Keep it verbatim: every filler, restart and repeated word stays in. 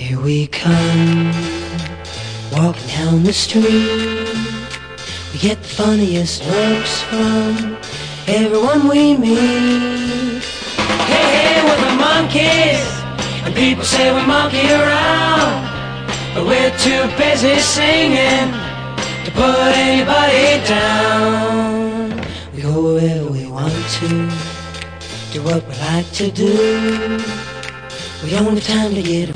Here we come, walking down the street. We get the funniest looks from everyone we meet. Hey, hey, we're the monkeys, and people say we monkey around, but we're too busy singing to put anybody down. We go wherever we want to, do what we like to do. We don't have time to get